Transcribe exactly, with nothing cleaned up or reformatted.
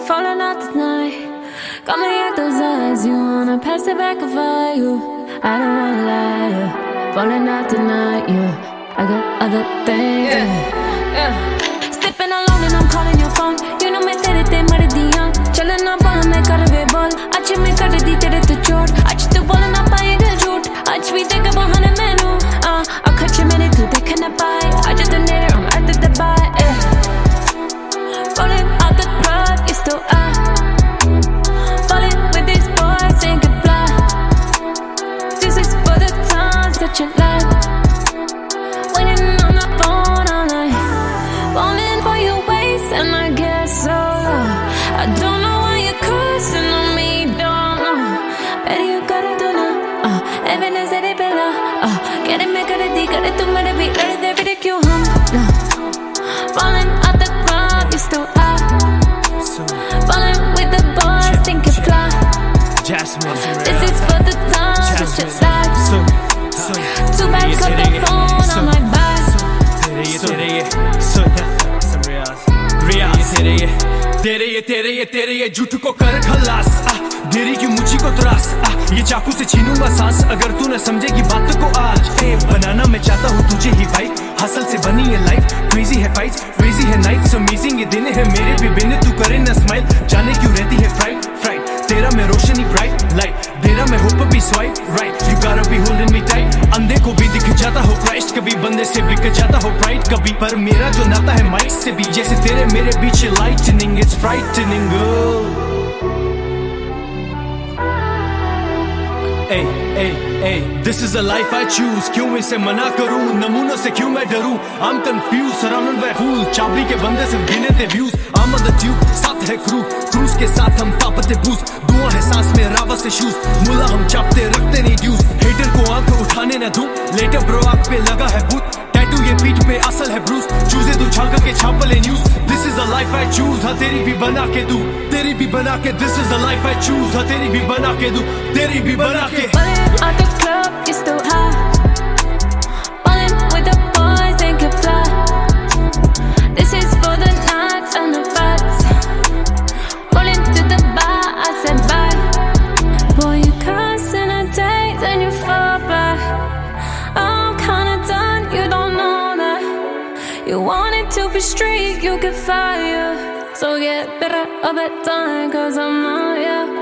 falling out tonight. Got me at those eyes, you wanna pass it back if I you. I don't wanna lie, yeah. Falling out tonight, yeah. I got other things, yeah, yeah. Sipping alone and I'm calling your phone. You know मैं तेरे ते मर दिया. चलना बोला मैं कर वे बोल. आज मैं कर दी तेरे तो चोट. आज तू बोल ना पाएगा झूठ. आज भी देख बहाने मैनू. Ah, आँख मैंने तू देख न पाए. आज तो नेरे हम आते दबाए. Falling out the club, it's still I. Falling with these boys, ain't can fly. This is for the times that you like. Waiting on the phone all night. Falling for your waist, and I guess so. I don't know why you're cursing on me, don't know. Better you gotta do now. Uh, evidence that it bella. Uh, get it, make it, di, get it, tu mere bhi, let it, there, bhi, de, kyun hum? No. Falling out the club, you still I. Falling with the boys, think you fly. This is for the times that you like. Too bad, cut the phone on my back. तेरे ये तेरे ये तेरे ये झूठ को कर खलास. देरी की मुझी को त्रास. ये चाकू से छीनूंगा सांस अगर तू न समझेगी बात को आज. ए बनाना मैं चाहता हूँ तुझे ही भाई. हसल से बनी है लाइफ. क्रेजी है फाइट्स, क्रेजी है नाइट्स. अमेजिंग ये दिन है मेरे भी बिन. तू करे न स्माइल. जाने क्यों रहती है फ्राइट फ्राइट. तेरा मैं रोशनी ब्राइट लाइट. तेरा मैं होप भी swipe right. You gotta be holding me tight. अंधे को भी दिख जाता हो क्राइस्ट. कभी बंदे से बिक जाता हो प्राइड. कभी पर मेरा जो नाता है माइक से भी. जैसे तेरे मेरे बीच lightning. It's frightening girl. Hey, hey, hey, this is the life I choose. क्यों इसे मना करूं? नमूनों से क्यों मैं डरूं? I'm confused, surrounded by fools. चाबी के बंदे सिर्फ गिने थे views. I'm on the tube, साथ है crew. क्रूज के साथ हम तापते बूस. दुआ है सांस में रावा से शूज. मुला हम चापते रखते नहीं ड्यूज. हेटर को आंख उठाने न दूं. लेटर ब्रो आंख पे लगा है भूत. टैटू ये पीठ पे असल है ब्रूस. चूजे तू झांका के छाप ले news. This is the life I choose. हाँ तेरी भी बना के दूं. तेरी भी बना के. This is the life I choose. हाँ तेरी भी बना के दूं. तेरी भी बना के. Falling out the club, you're still high. Falling with the boys, ain't can fly. This is for the nights and the fights. Rolling to the bar, I said bye. Boy, you cuss in a day, then you fall back. I'm kinda done, you don't know that. You want it to be straight, you get fired. So get better all that time, cause I'm not, yeah.